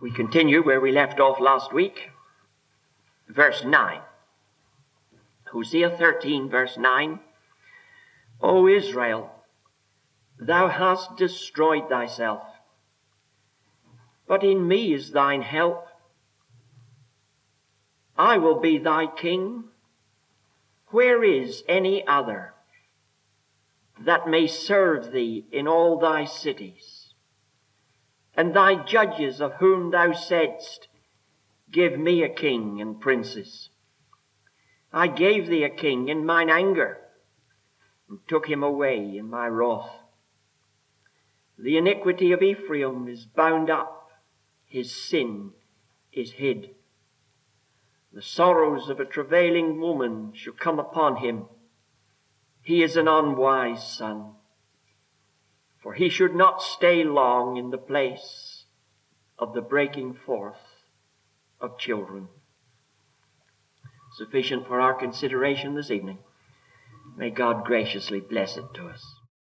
We continue where we left off last week. Verse 9. Hosea 13, verse 9. O Israel, thou hast destroyed thyself, but in me is thine help. I will be thy king. Where is any other that may serve thee in all thy cities? And thy judges, of whom thou saidst, give me a king and princes. I gave thee a king in mine anger, and took him away in my wrath. The iniquity of Ephraim is bound up, his sin is hid. The sorrows of a travailing woman shall come upon him. He is an unwise son, for he should not stay long in the place of the breaking forth of children. Sufficient for our consideration this evening. May God graciously bless it to us.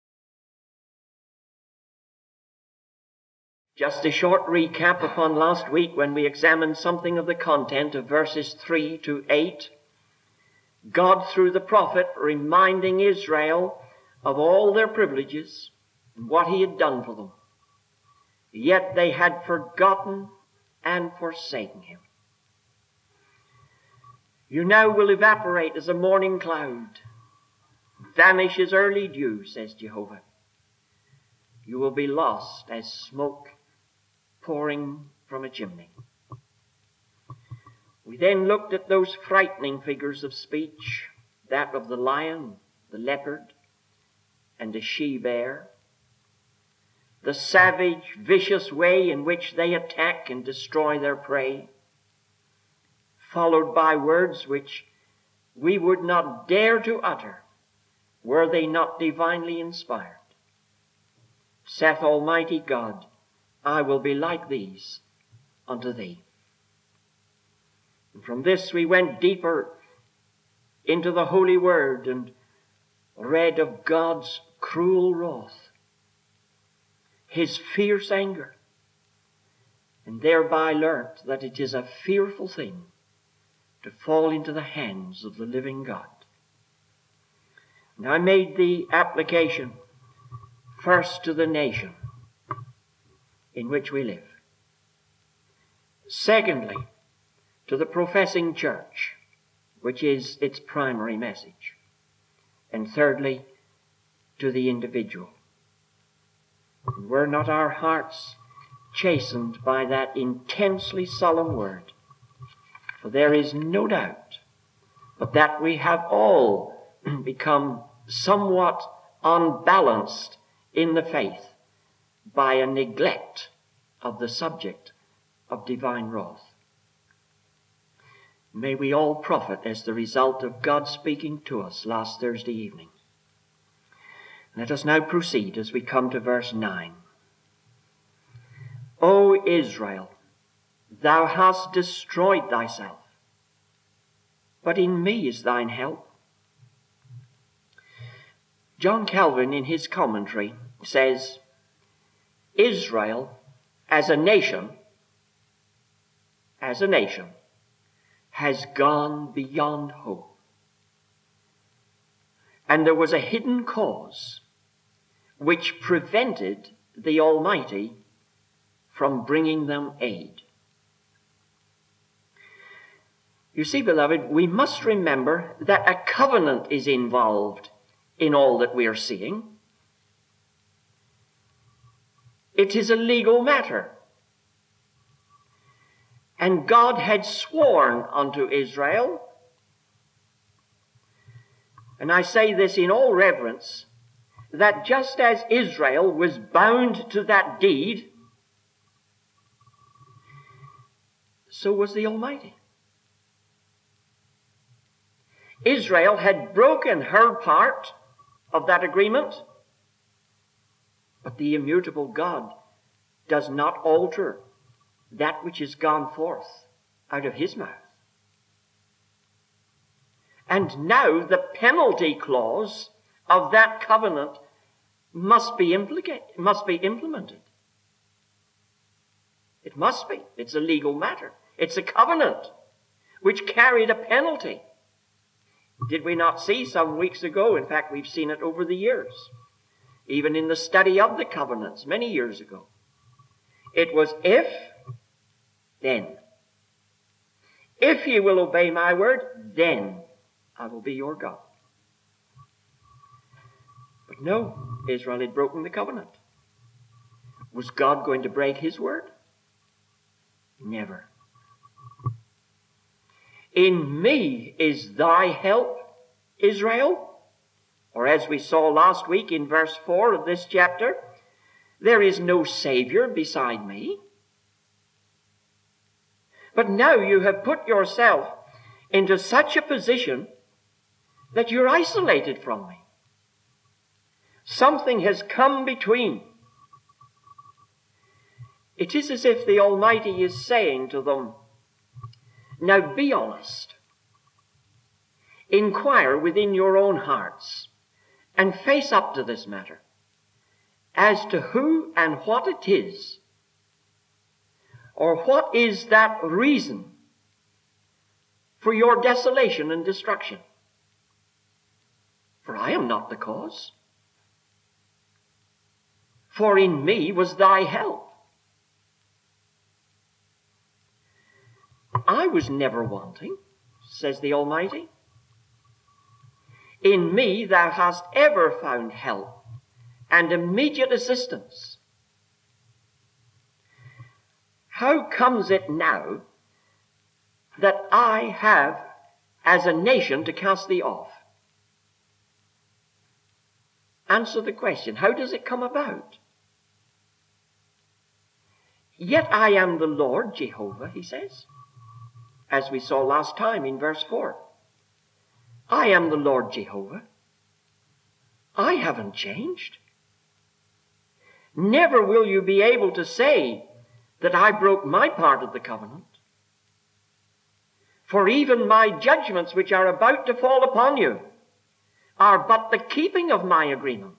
Just a short recap upon last week when we examined something of the content of verses 3 to 8. God, through the prophet, reminding Israel of all their privileges and what he had done for them. Yet they had forgotten and forsaken him. You now will evaporate as a morning cloud, vanish as early dew, says Jehovah. You will be lost as smoke pouring from a chimney. We then looked at those frightening figures of speech, that of the lion, the leopard, and the she-bear, the savage, vicious way in which they attack and destroy their prey, followed by words which we would not dare to utter were they not divinely inspired. Saith Almighty God, I will be like these unto thee. And from this we went deeper into the Holy Word and read of God's cruel wrath, his fierce anger, and thereby learnt that it is a fearful thing to fall into the hands of the living God. And I made the application first to the nation in which we live. Secondly, to the professing church, which is its primary message. And thirdly, to the individual. And were not our hearts chastened by that intensely solemn word? For there is no doubt but that we have all become somewhat unbalanced in the faith by a neglect of the subject of divine wrath. May we all profit as the result of God speaking to us last Thursday evening. Let us now proceed as we come to verse 9. O Israel, thou hast destroyed thyself, but in me is thine help. John Calvin, in his commentary, says, Israel as a nation, has gone beyond hope. And there was a hidden cause which prevented the Almighty from bringing them aid. You see, beloved, we must remember that a covenant is involved in all that we are seeing. It is a legal matter. And God had sworn unto Israel, and I say this in all reverence, that just as Israel was bound to that deed, so was the Almighty. Israel had broken her part of that agreement, but the immutable God does not alter that which has gone forth out of his mouth. And now the penalty clause of that covenant must be implemented. It must be. It's a legal matter. It's a covenant which carried a penalty. Did we not see some weeks ago? In fact, we've seen it over the years. Even in the study of the covenants many years ago. It was if, then. If ye will obey my word, then I will be your God. But no, Israel had broken the covenant. Was God going to break his word? Never. In me is thy help, Israel. Or as we saw last week in verse 4 of this chapter, there is no Savior beside me. But now you have put yourself into such a position that you're isolated from me. Something has come between. It is as if the Almighty is saying to them, now be honest. Inquire within your own hearts and face up to this matter as to who and what it is, or what is that reason for your desolation and destruction. For I am not the cause. For in me was thy help. I was never wanting, says the Almighty. In me thou hast ever found help and immediate assistance. How comes it now that I have as a nation to cast thee off? Answer the question. How does it come about? Yet I am the Lord Jehovah, he says, as we saw last time in verse 4. I am the Lord Jehovah. I haven't changed. Never will you be able to say that I broke my part of the covenant. For even my judgments which are about to fall upon you are but the keeping of my agreement.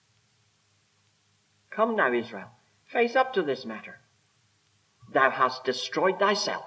Come now, Israel, face up to this matter. Thou hast destroyed thyself.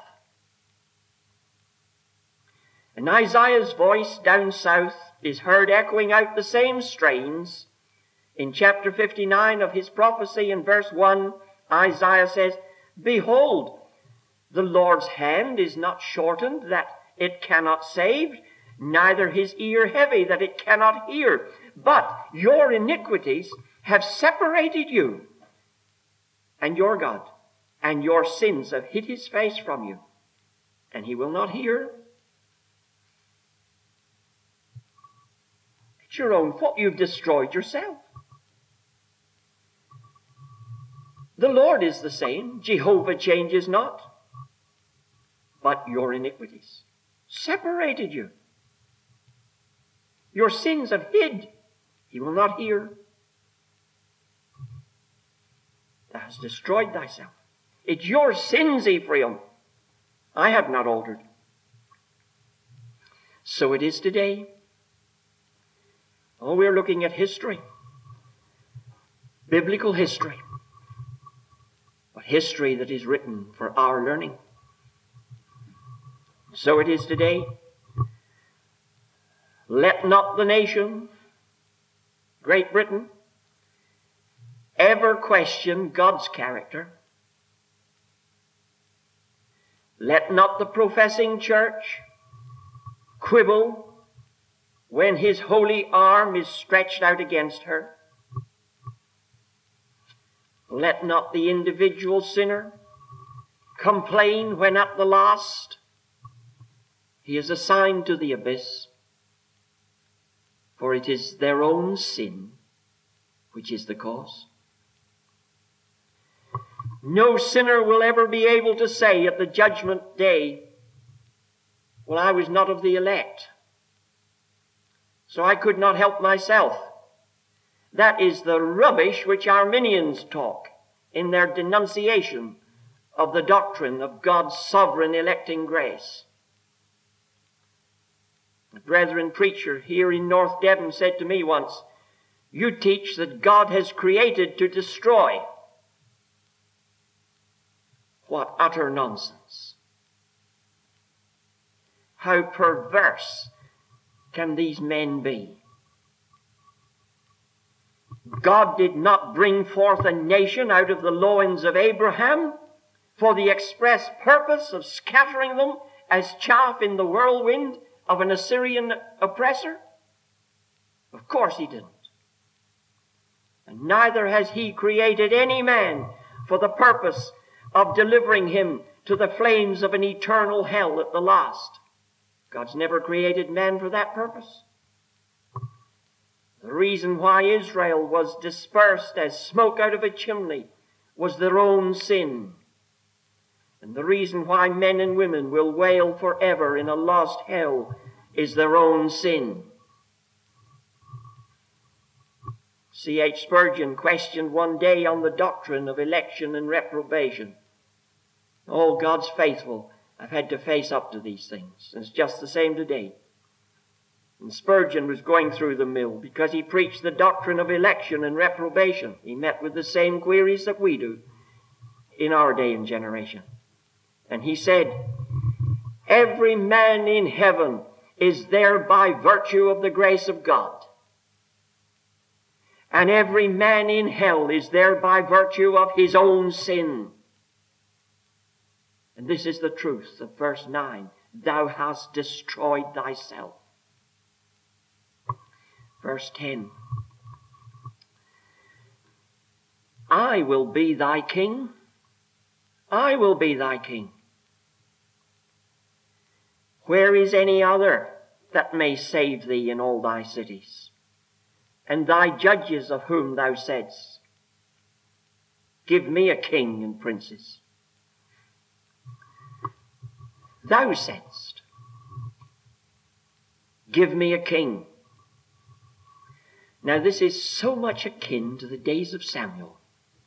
And Isaiah's voice down south is heard echoing out the same strains. In chapter 59 of his prophecy in verse 1, Isaiah says, behold, the Lord's hand is not shortened that it cannot save, neither his ear heavy that it cannot hear. But your iniquities have separated you and your God, and your sins have hid his face from you, and he will not hear. It's your own fault. You've destroyed yourself. The Lord is the same. Jehovah changes not. But your iniquities separated you. Your sins have hid. He will not hear. Thou hast destroyed thyself. It's your sins, Ephraim. I have not altered. So it is today. Oh, we're looking at history. Biblical history. But history that is written for our learning. So it is today. Let not the nation, Great Britain, ever question God's character. Let not the professing church quibble when his holy arm is stretched out against her. Let not the individual sinner complain when at the last he is assigned to the abyss, for it is their own sin which is the cause. No sinner will ever be able to say at the judgment day, well, I was not of the elect, so I could not help myself. That is the rubbish which Arminians talk in their denunciation of the doctrine of God's sovereign electing grace. A brethren preacher here in North Devon said to me once, you teach that God has created to destroy. What utter nonsense. How perverse can these men be? God did not bring forth a nation out of the loins of Abraham for the express purpose of scattering them as chaff in the whirlwind of an Assyrian oppressor? Of course he didn't. And neither has he created any man for the purpose of delivering him to the flames of an eternal hell at the last. God's never created man for that purpose. The reason why Israel was dispersed as smoke out of a chimney was their own sin. And the reason why men and women will wail forever in a lost hell is their own sin. C.H. Spurgeon questioned one day on the doctrine of election and reprobation. All God's faithful have had to face up to these things. And it's just the same today. And Spurgeon was going through the mill because he preached the doctrine of election and reprobation. He met with the same queries that we do in our day and generation. And he said, every man in heaven is there by virtue of the grace of God. And every man in hell is there by virtue of his own sin. And this is the truth of verse 9. Thou hast destroyed thyself. Verse 10. I will be thy king. I will be thy king. Where is any other that may save thee in all thy cities? And thy judges of whom thou saidst, give me a king and princes. Thou saidst, give me a king. Now this is so much akin to the days of Samuel.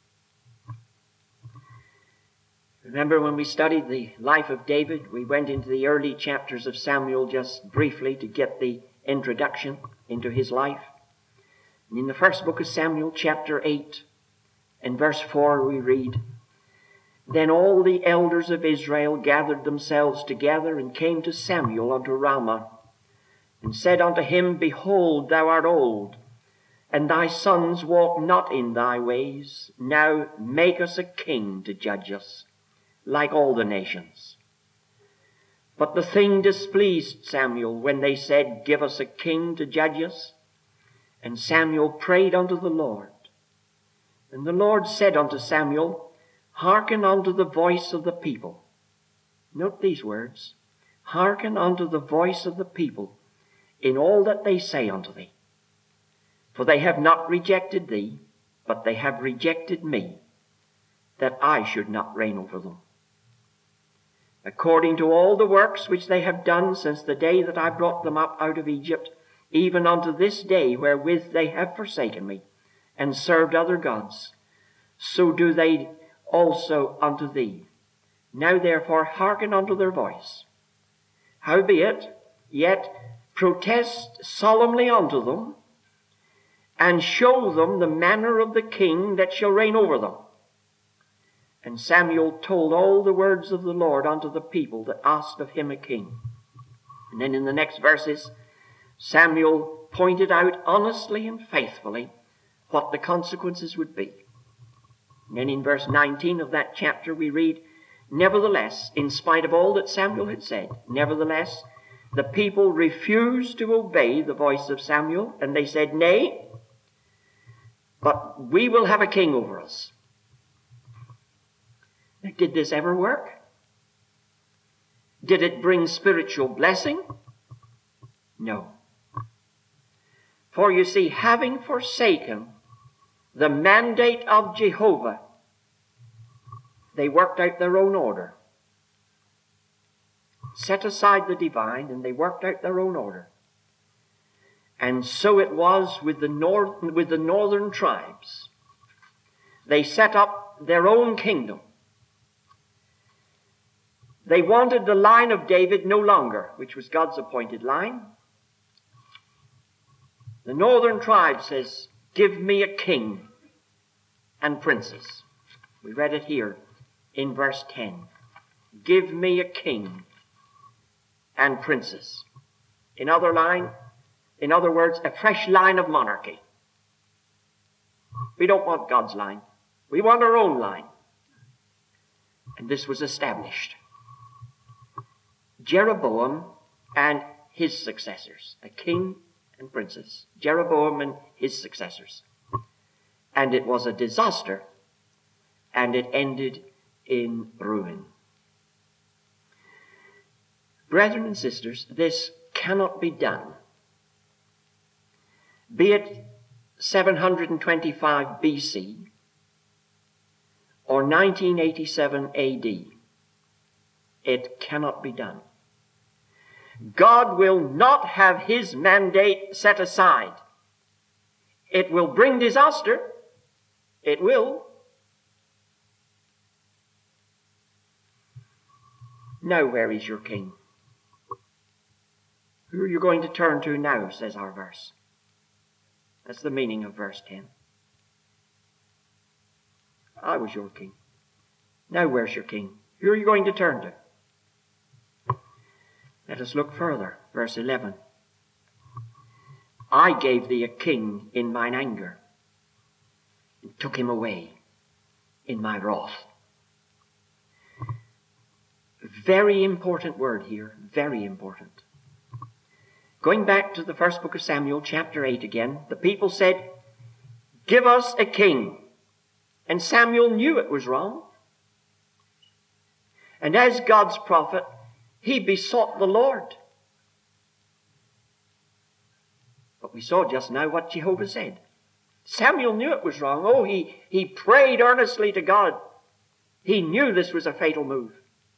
Remember when we studied the life of David, we went into the early chapters of Samuel just briefly to get the introduction into his life. And in the first book of Samuel, chapter 8, and verse 4, we read, Then all the elders of Israel gathered themselves together and came to Samuel unto Ramah, and said unto him, Behold, thou art old, and thy sons walk not in thy ways. Now make us a king to judge us, like all the nations. But the thing displeased Samuel when they said, Give us a king to judge us. And Samuel prayed unto the Lord. And the Lord said unto Samuel, Hearken unto the voice of the people. Note these words. Hearken unto the voice of the people in all that they say unto thee. For they have not rejected thee, but they have rejected me, that I should not reign over them. According to all the works which they have done since the day that I brought them up out of Egypt, even unto this day wherewith they have forsaken me, and served other gods, so do they also unto thee. Now therefore hearken unto their voice. Howbeit, yet protest solemnly unto them, and show them the manner of the king that shall reign over them. And Samuel told all the words of the Lord unto the people that asked of him a king. And then in the next verses, Samuel pointed out honestly and faithfully what the consequences would be. And then in verse 19 of that chapter we read, Nevertheless, in spite of all that Samuel had said, nevertheless, the people refused to obey the voice of Samuel, and they said, Nay, but we will have a king over us. Now, did this ever work? Did it bring spiritual blessing? No. For you see, having forsaken the mandate of Jehovah, they worked out their own order. Set aside the divine, and they worked out their own order. And so it was with the northern tribes. They set up their own kingdom. They wanted the line of David no longer, which was God's appointed line. The northern tribe says, Give me a king and princes. We read it here in verse 10. Give me a king and princes. In other words, a fresh line of monarchy. We don't want God's line. We want our own line. And this was established. Jeroboam and his successors. A king and princes. Jeroboam and his successors. And it was a disaster, and it ended in ruin. Brethren and sisters, this cannot be done. Be it 725 BC or 1987 AD, it cannot be done. God will not have his mandate set aside. It will bring disaster. It will. Now where is your king? Who are you going to turn to now, says our verse. That's the meaning of verse 10. I was your king. Now where's your king? Who are you going to turn to? Let us look further. Verse 11. I gave thee a king in mine anger, and took him away in my wrath. Very important word here. Very important. Going back to the first book of Samuel, chapter 8 again, the people said, give us a king. And Samuel knew it was wrong. And as God's prophet, he besought the Lord. But we saw just now what Jehovah said. Samuel knew it was wrong. Oh, he prayed earnestly to God. He knew this was a fatal move.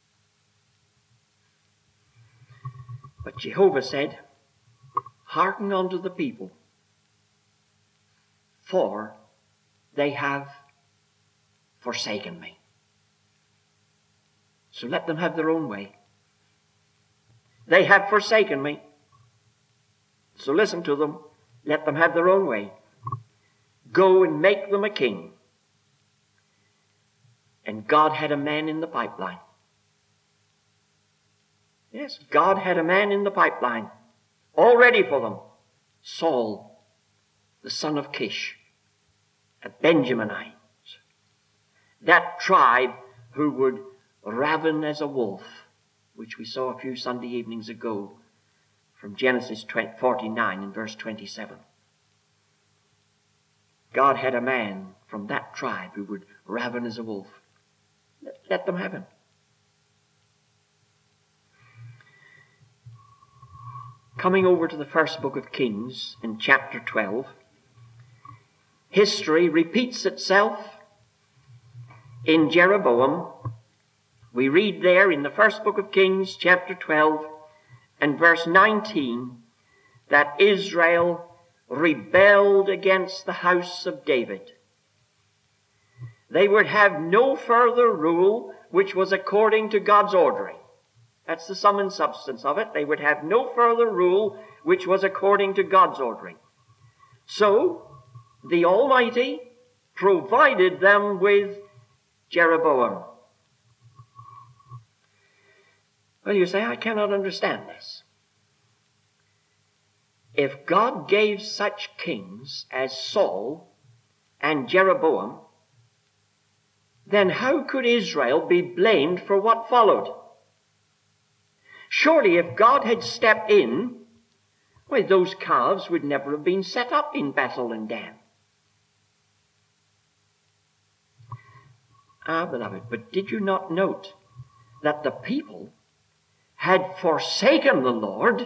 But Jehovah said, hearken unto the people, for they have forsaken me. So let them have their own way. They have forsaken me. So listen to them. Let them have their own way. Go and make them a king. And God had a man in the pipeline. Yes, God had a man in the pipeline, all ready for them. Saul, the son of Kish, a Benjaminite. That tribe who would raven as a wolf, which we saw a few Sunday evenings ago from Genesis 49 and verse 27. God had a man from that tribe who would raven as a wolf. Let them have him. Coming over to the first book of Kings in chapter 12, history repeats itself in Jeroboam. We read there in the first book of Kings, chapter 12, and verse 19, that Israel rebelled against the house of David. They would have no further rule which was according to God's ordering. That's the sum and substance of it. They would have no further rule which was according to God's ordering. So, the Almighty provided them with Jeroboam. Well, you say, I cannot understand this. If God gave such kings as Saul and Jeroboam, then how could Israel be blamed for what followed? Surely if God had stepped in, well, those calves would never have been set up in Bethel and Dan. Ah, beloved, but did you not note that the people had forsaken the Lord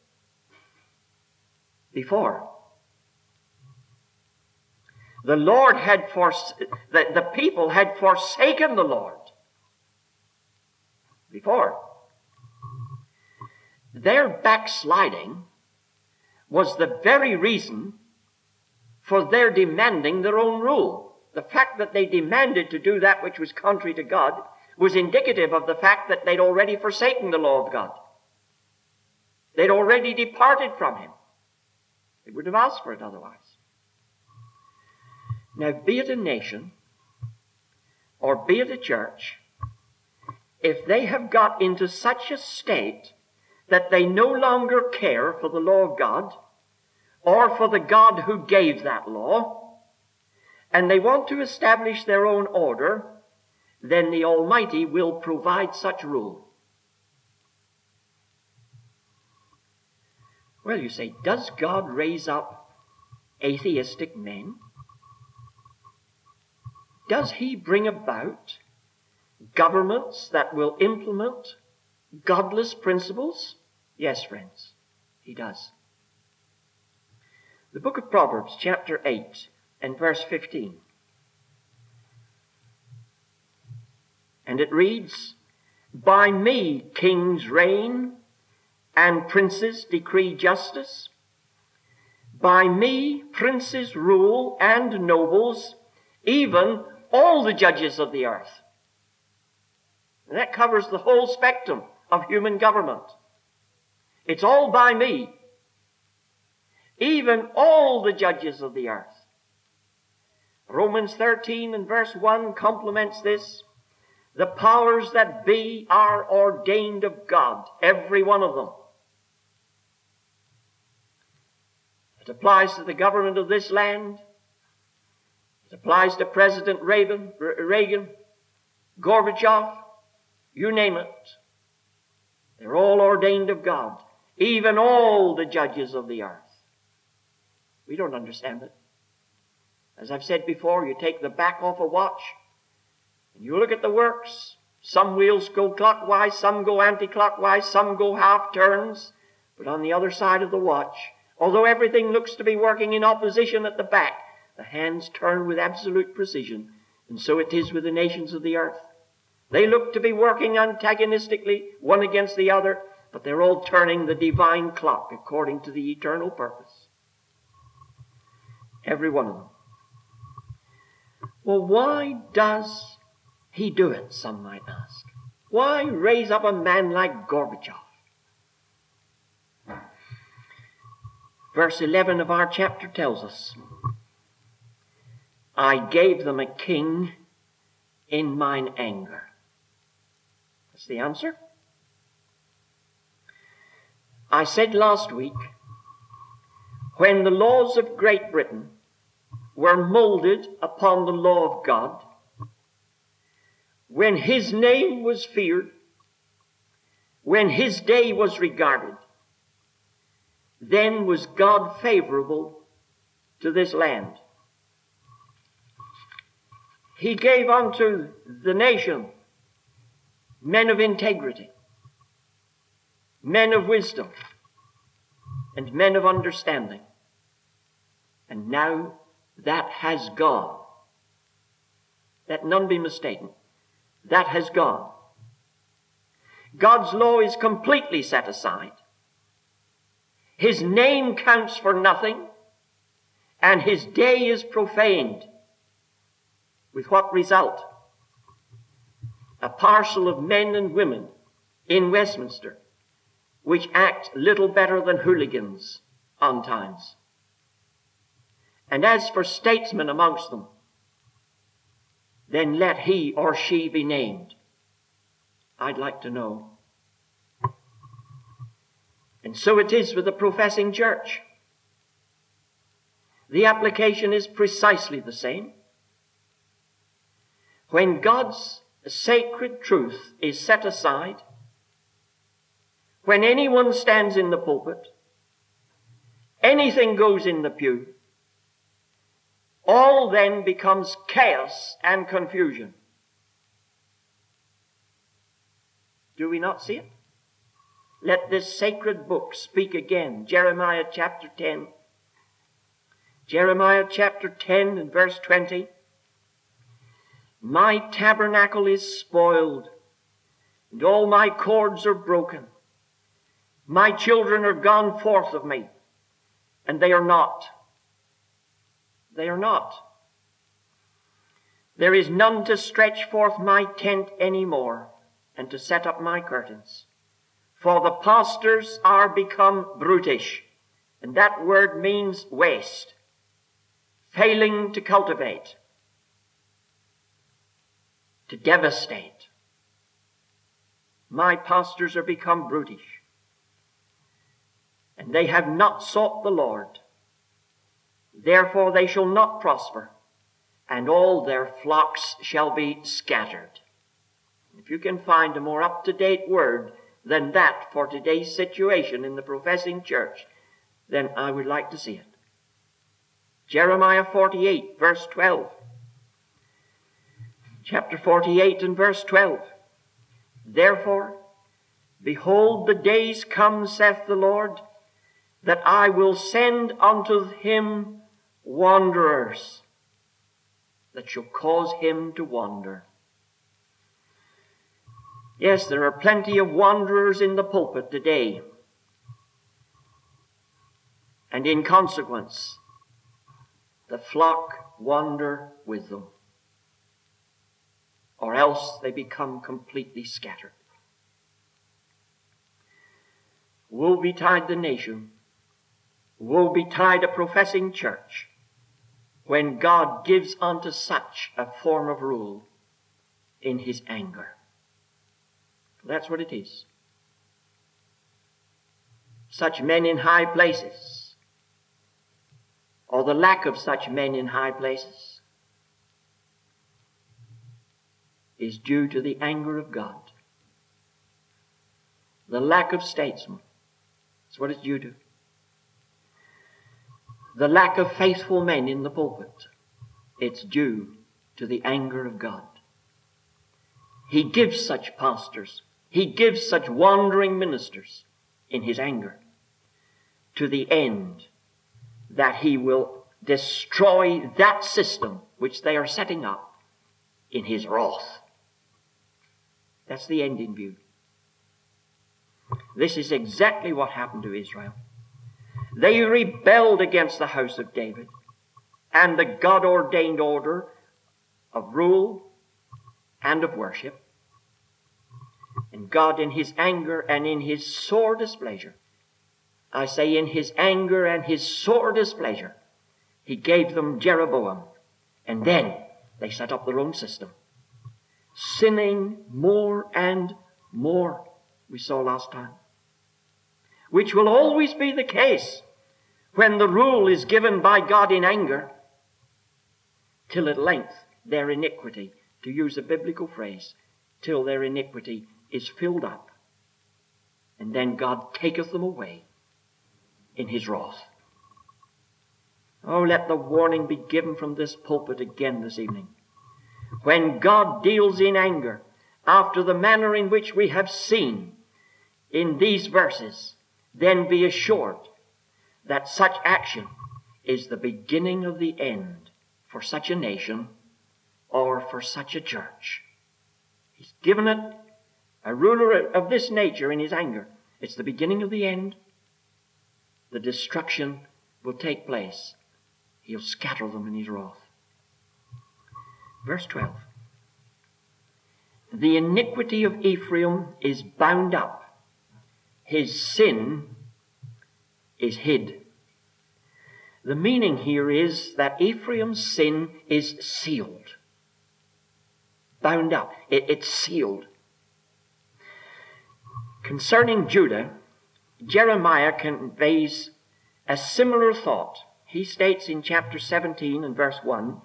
before? The people had forsaken the Lord before. Their backsliding was the very reason for their demanding their own rule. The fact that they demanded to do that which was contrary to God was indicative of the fact that they'd already forsaken the law of God. They'd already departed from Him. They wouldn't have asked for it otherwise. Now, be it a nation, or be it a church, if they have got into such a state that they no longer care for the law of God or for the God who gave that law, and they want to establish their own order, then the Almighty will provide such rule. Well, you say, does God raise up atheistic men? Does he bring about governments that will implement godless principles? Yes, friends, he does. The book of Proverbs, chapter 8 and verse 15. And it reads, "By me kings reign, and princes decree justice. By me princes rule, and nobles, even all the judges of the earth." And that covers the whole spectrum of human government. It's all by me. Even all the judges of the earth. Romans 13 and verse 1 complements this. The powers that be are ordained of God, every one of them. It applies to the government of this land. It applies to President Reagan, Gorbachev, you name it. They're all ordained of God, even all the judges of the earth. We don't understand it. As I've said before, you take the back off a watch and you look at the works. Some wheels go clockwise, some go anti-clockwise, some go half turns. But on the other side of the watch, although everything looks to be working in opposition at the back, the hands turn with absolute precision. And so it is with the nations of the earth. They look to be working antagonistically, one against the other, but they're all turning the divine clock according to the eternal purpose. Every one of them. Well, why does he do it, some might ask? Why raise up a man like Gorbachev? Verse 11 of our chapter tells us, "I gave them a king in mine anger." That's the answer. I said last week, when the laws of Great Britain were molded upon the law of God, when his name was feared, when his day was regarded, then was God favorable to this land. He gave unto the nation men of integrity, men of wisdom, and men of understanding. And now that has gone. Let none be mistaken. That has gone. God's law is completely set aside. His name counts for nothing, and his day is profaned. With what result? A parcel of men and women in Westminster which act little better than hooligans on times. And as for statesmen amongst them, then let he or she be named. I'd like to know. And so it is with the professing church. The application is precisely the same. When God's sacred truth is set aside, when anyone stands in the pulpit, anything goes in the pew, all then becomes chaos and confusion. Do we not see it? Let this sacred book speak again. Jeremiah chapter 10. Jeremiah chapter 10 and verse 20. My tabernacle is spoiled, and all my cords are broken. My children are gone forth of me, and they are not. They are not. There is none to stretch forth my tent any more, and to set up my curtains. For the pastors are become brutish, and that word means waste, failing to cultivate, to devastate. My pastors are become brutish, and they have not sought the Lord. Therefore they shall not prosper, and all their flocks shall be scattered. If you can find a more up-to-date word than that for today's situation in the professing church, then I would like to see it. Jeremiah 48, verse 12. Chapter 48 and verse 12. Therefore, behold, the days come, saith the Lord, that I will send unto him wanderers, that shall cause him to wander. Yes, there are plenty of wanderers in the pulpit today. And in consequence, the flock wander with them, or else they become completely scattered. Woe betide the nation, woe betide a professing church, when God gives unto such a form of rule in his anger. That's what it is. Such men in high places, or the lack of such men in high places, is due to the anger of God. The lack of statesmen, that's what it's due to. The lack of faithful men in the pulpit, it's due to the anger of God. He gives such pastors, he gives such wandering ministers in his anger, to the end that he will destroy that system which they are setting up in his wrath. That's the end in view. This is exactly what happened to Israel. They rebelled against the house of David and the God-ordained order of rule and of worship. And God, in his anger and in his sore displeasure, I say in his anger and his sore displeasure, he gave them Jeroboam. And then they set up their own system, sinning more and more, we saw last time, which will always be the case when the rule is given by God in anger, till at length their iniquity, to use a biblical phrase, till their iniquity is filled up, and then God taketh them away in his wrath. Oh, let the warning be given from this pulpit again this evening. When God deals in anger, after the manner in which we have seen in these verses, then be assured that such action is the beginning of the end for such a nation or for such a church. He's given it a ruler of this nature in his anger. It's the beginning of the end. The destruction will take place. He'll scatter them in his wrath. Verse 12. The iniquity of Ephraim is bound up. His sin is hid. The meaning here is that Ephraim's sin is sealed. Bound up. It's sealed. Concerning Judah, Jeremiah conveys a similar thought. He states in chapter 17 and verse 1,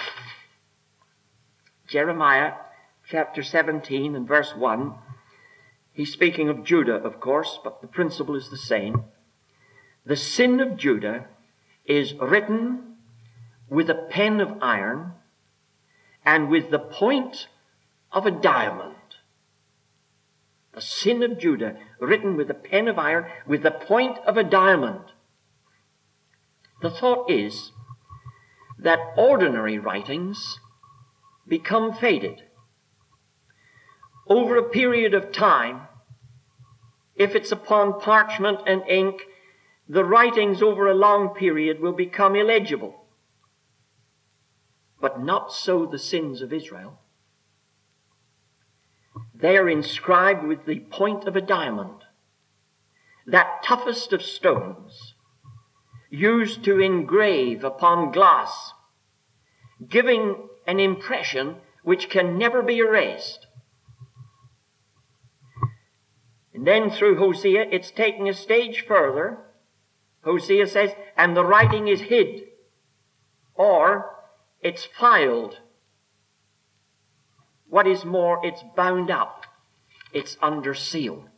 Jeremiah chapter 17 and verse 1, he's speaking of Judah, of course, but the principle is the same. The sin of Judah is written with a pen of iron and with the point of a diamond. The sin of Judah, written with a pen of iron, with the point of a diamond. The thought is that ordinary writings become faded. Over a period of time, if it's upon parchment and ink, the writings over a long period will become illegible. But not so the sins of Israel. They are inscribed with the point of a diamond, that toughest of stones, used to engrave upon glass, giving an impression which can never be erased. Then through Hosea, it's taken a stage further. Hosea says, and the writing is hid, or it's filed. What is more, it's bound up. It's under seal.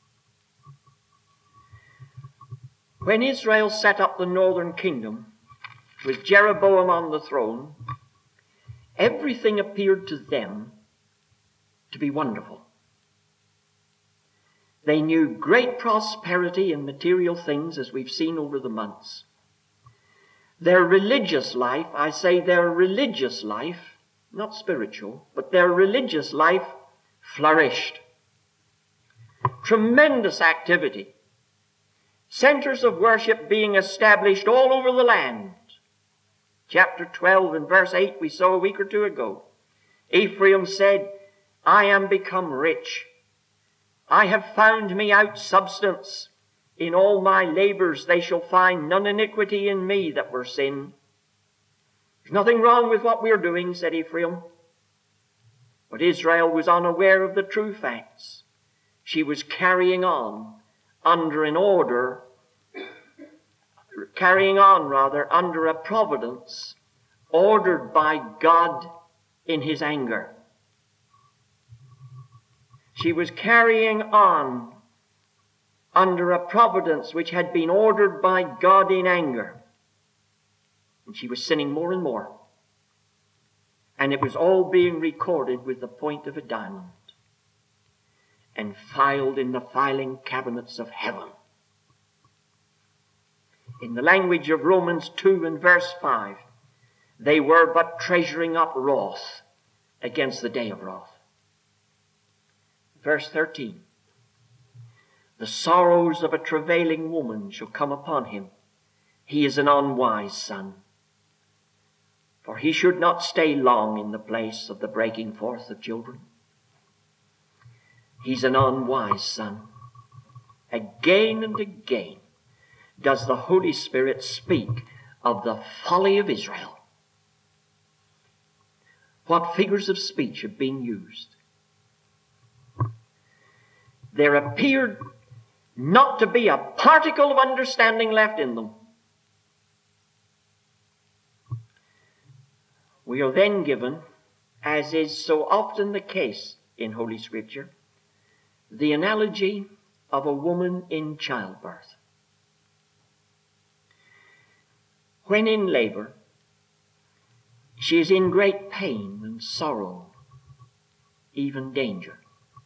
When Israel set up the northern kingdom, with Jeroboam on the throne, everything appeared to them to be wonderful. They knew great prosperity in material things, as we've seen over the months. Their religious life, I say their religious life, not spiritual, but their religious life flourished. Tremendous activity. Centers of worship being established all over the land. Chapter 12 and verse 8 we saw a week or two ago. Ephraim said, I am become rich. I have found me out substance. In all my labors they shall find none iniquity in me that were sin. There's nothing wrong with what we're doing, said Ephraim. But Israel was unaware of the true facts. She was carrying on under a providence ordered by God in his anger. She was carrying on under a providence which had been ordered by God in anger. And she was sinning more and more. And it was all being recorded with the point of a diamond and filed in the filing cabinets of heaven. In the language of Romans 2 and verse 5, they were but treasuring up wrath against the day of wrath. Verse 13, the sorrows of a travailing woman shall come upon him. He is an unwise son. For he should not stay long in the place of the breaking forth of children. He's an unwise son. Again and again does the Holy Spirit speak of the folly of Israel. What figures of speech have been used? There appeared not to be a particle of understanding left in them. We are then given, as is so often the case in Holy Scripture, the analogy of a woman in childbirth. When in labor, she is in great pain and sorrow, even danger.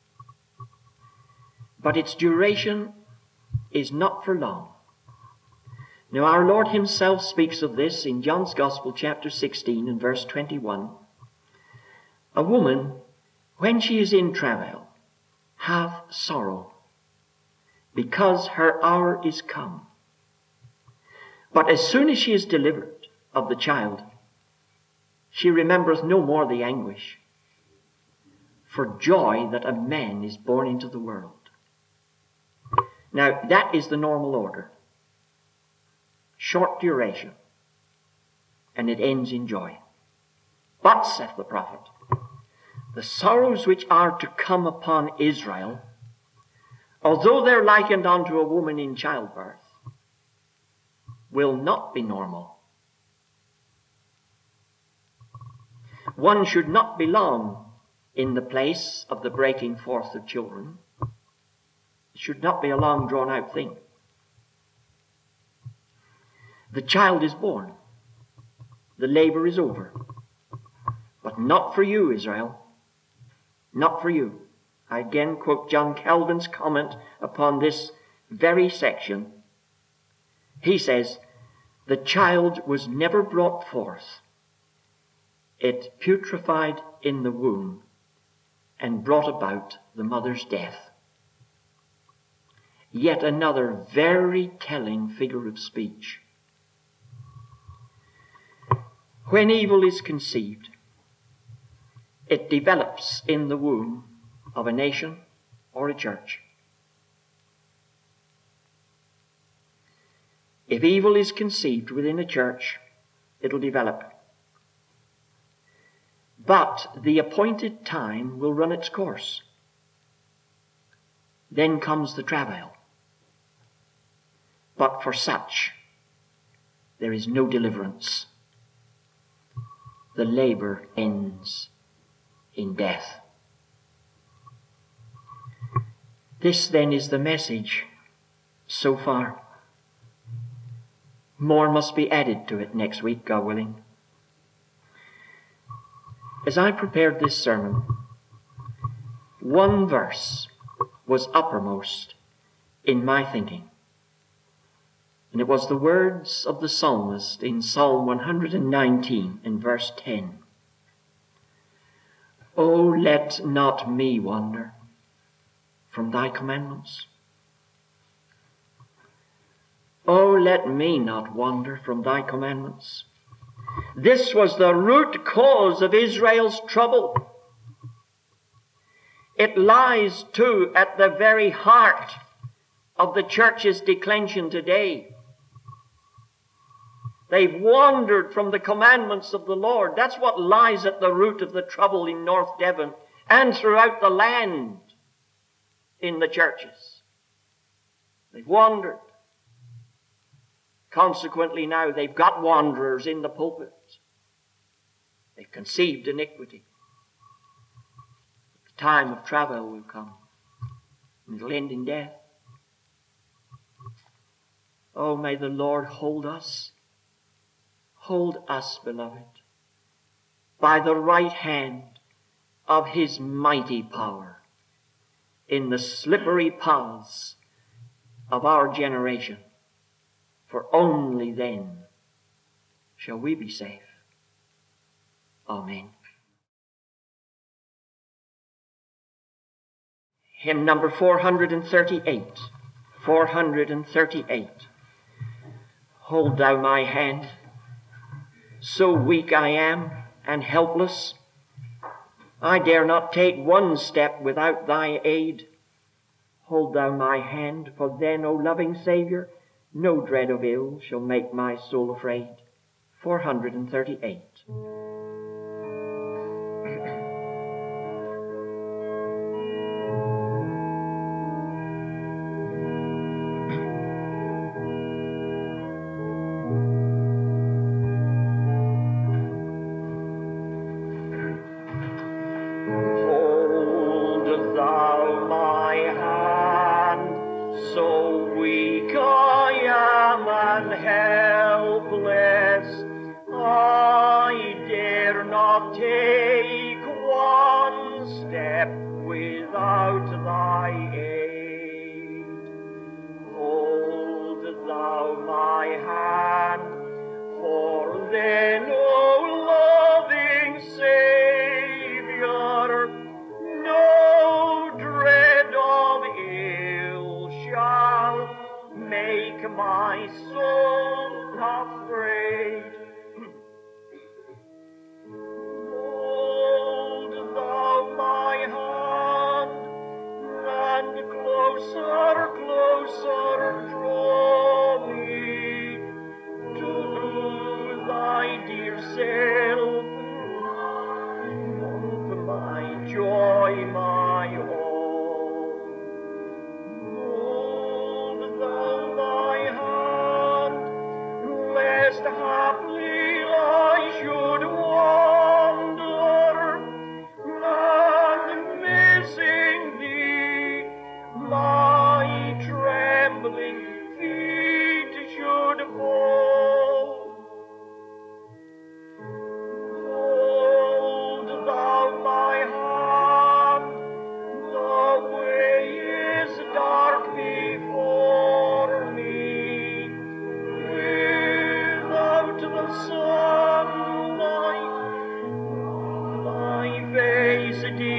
But its duration is not for long. Now our Lord himself speaks of this in John's Gospel, chapter 16 and verse 21. A woman, when she is in travail, hath sorrow, because her hour is come. But as soon as she is delivered of the child, she remembereth no more the anguish, for joy that a man is born into the world. Now, that is the normal order. Short duration, and it ends in joy. But, saith the prophet, the sorrows which are to come upon Israel, although they're likened unto a woman in childbirth, will not be normal. One should not be long in the place of the breaking forth of children. It should not be a long drawn out thing. The child is born. The labor is over. But not for you, Israel. Not for you. I again quote John Calvin's comment upon this very section. He says, the child was never brought forth. It putrefied in the womb and brought about the mother's death. Yet another very telling figure of speech. When evil is conceived, it develops in the womb of a nation or a church. If evil is conceived within a church, it'll develop. But the appointed time will run its course. then comes the travail. But for such, there is no deliverance. The labor ends in death. This then is the message so far. More must be added to it next week, God willing. As I prepared this sermon, one verse was uppermost in my thinking. And it was the words of the psalmist in Psalm 119 in verse 10. O let not me wander from thy commandments. O let me not wander from thy commandments. This was the root cause of Israel's trouble. It lies, too, at the very heart of the church's declension today. They've wandered from the commandments of the Lord. That's what lies at the root of the trouble in North Devon and throughout the land in the churches. They've wandered. Consequently now they've got wanderers in the pulpit. They've conceived iniquity. The time of travail will come, and it'll end in death. Oh, may the Lord hold us, beloved, by the right hand of his mighty power in the slippery paths of our generation. For only then shall we be safe. Amen. Hymn number 438. 438. Hold thou my hand. So weak I am and helpless, I dare not take one step without thy aid. Hold thou my hand, for then, O loving Saviour, no dread of ill shall make my soul afraid. 438.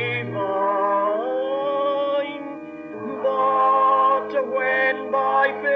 When by faith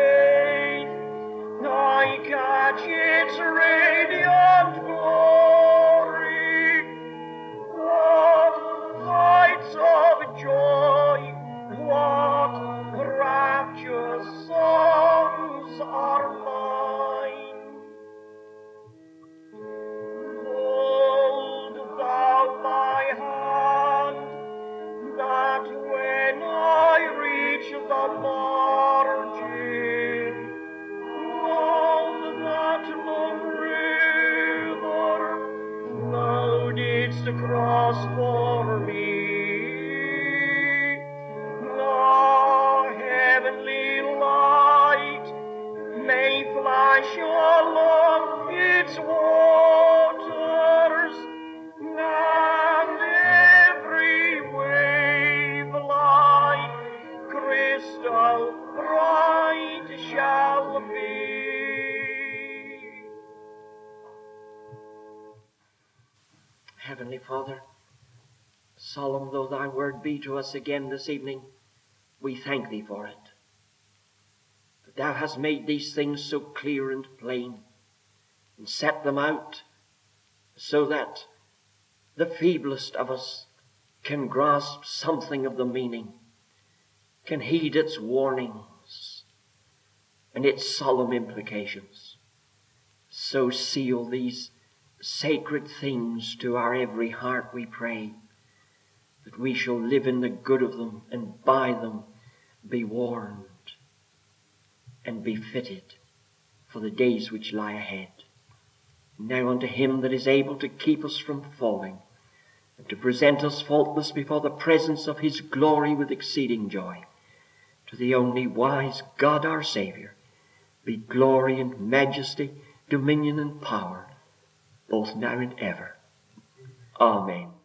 Heavenly Father, solemn though thy word be to us again this evening, we thank thee for it. That thou hast made these things so clear and plain, and set them out so that the feeblest of us can grasp something of the meaning, can heed its warnings and its solemn implications. So seal these sacred things to our every heart, we pray, that we shall live in the good of them and by them be warned and be fitted for the days which lie ahead. Now unto him that is able to keep us from falling and to present us faultless before the presence of his glory with exceeding joy, to the only wise God our Saviour, be glory and majesty, dominion and power, both now and ever. Amen.